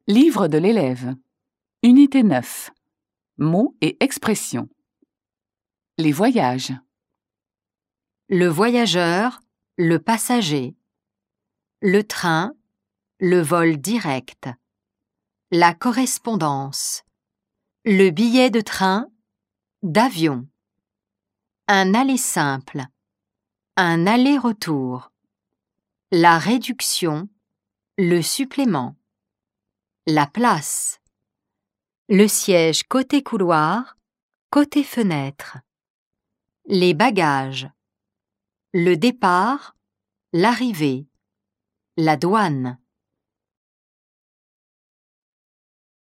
Livre de l'élève. Unité 9. Mots et expressions. Les voyages. Le voyageur, le passager. Le train, le vol direct. La correspondance. Le billet de train, d'avion. Un aller simple. Un aller-retour. La réduction, le supplément. La place. Le siège côté couloir, côté fenêtre. Les bagages. Le départ, l'arrivée. La douane.